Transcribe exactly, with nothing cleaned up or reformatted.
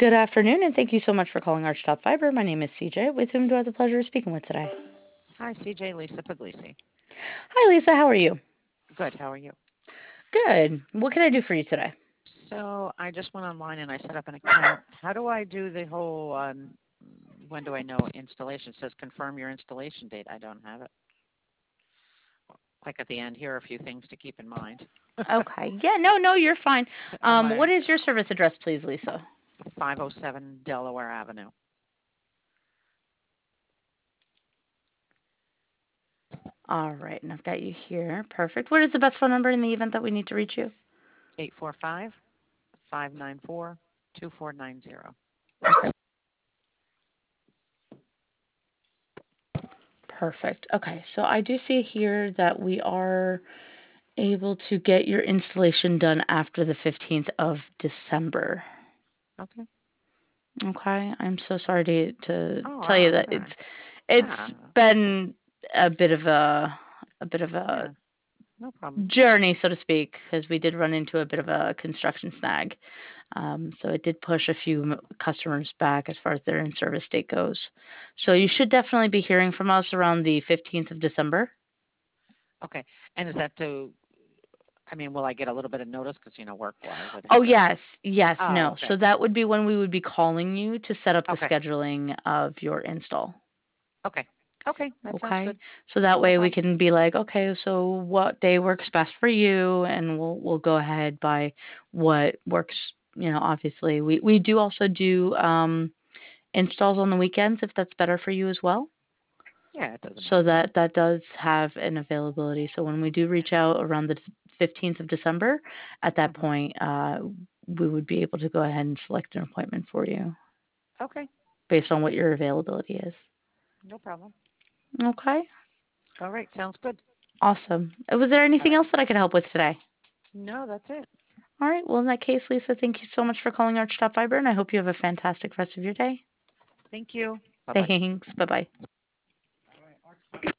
Good afternoon, and thank you so much for calling Archtop Fiber. My name is C J. With whom do I have the pleasure of speaking with today? Hi, C J. Lisa Puglisi. Hi, Lisa. How are you? Good. How are you? Good. What can I do for you today? So I just went online and I set up an account. How do I do the whole um, when do I know installation? It says confirm your installation date. I don't have it. Like at the end, here are a few things to keep in mind Okay. Yeah, no, no, you're fine. on Um, my what is your service address, please, Lisa? five oh seven Delaware Avenue, All right, and I've got you here. Perfect. What is the best phone number in the event that we need to reach you? eight four five, five nine four, two four nine zero. Perfect. Okay, so I do see here that we are able to get your installation done after the fifteenth of December. Okay. Okay, I'm so sorry to, to Oh, tell you wow. that Okay. it's it's Ah, okay. been a bit of a a bit of a Yeah, no problem. journey, so to speak, because we did run into a bit of a construction snag. Um, so it did push a few m- customers back as far as their in-service date goes. So you should definitely be hearing from us around the fifteenth of December. Okay. And is that to, I mean, will I get a little bit of notice? Because, you know, work-wise, I'd Oh, have to. yes, yes, Oh, no. So okay. that would be when we would be calling you to set up the Okay. scheduling of your install. Okay. Okay. That sounds Okay. good. So that No way we problem. can be like, okay, so what day works best for you? And we'll we'll go ahead by what works, you know, obviously. We we do also do um installs on the weekends if that's better for you as well. Yeah, it doesn't So matter. that that does have an availability. So when we do reach out around the fifteenth of December, at that Hmm. point, uh, we would be able to go ahead and select an appointment for you Okay. based on what your availability is. No problem. Okay. All right. Sounds good. Awesome. Uh, Was there All anything right. else that I could help with today? No, that's it. All right. Well, in that case, Lisa, thank you so much for calling Archtop Fiber, and I hope you have a fantastic rest of your day. Thank you. Bye bye. Thanks. Bye bye.